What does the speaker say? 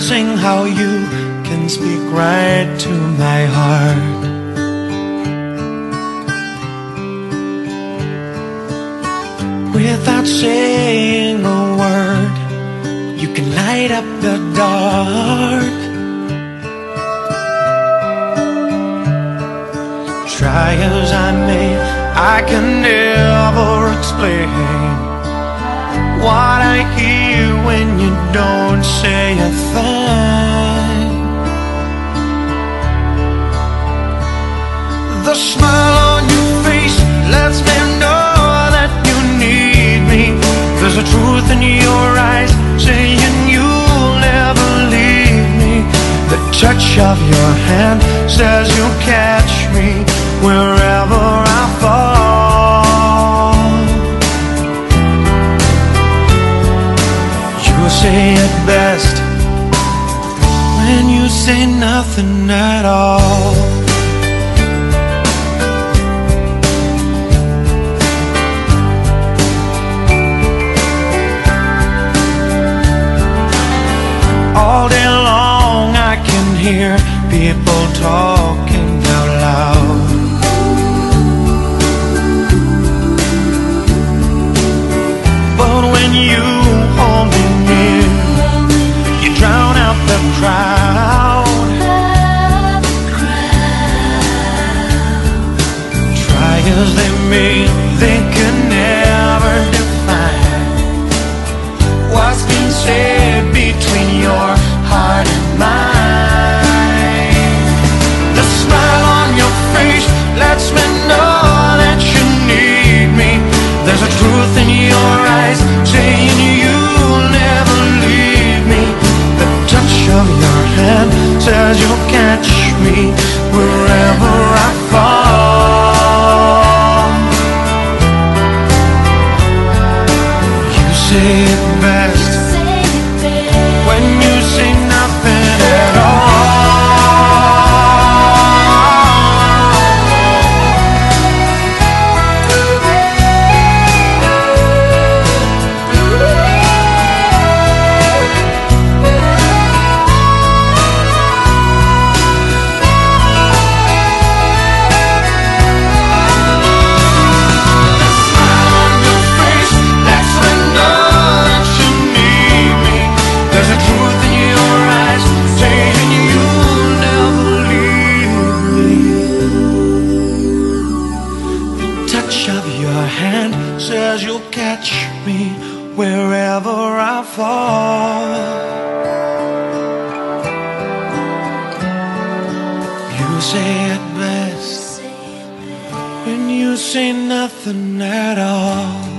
amazing how you can speak right to my heart. Without saying a word, you can light up the dark. Try as I may, I can never explain what I hear when you don't say a thing. The smile on your face lets me know that you need me. There's a truth in your eyes saying you'll never leave me. The touch of your hand says you'll catch me wherever I fall. You say it best when you say nothing at all. All day long I can hear people talking out loud. But when you hold me near, you drown out the crowd. Try as they may, they can never define what's been said between your heart and mine. The smile on your face lets me know that you need me. There's a truth in your eyes saying you'll never leave me. The touch of your hand says you'll catch me wherever I fall. You say it best when you say nothing at all. Says you'll catch me wherever I fall. You say it best when you say nothing at all.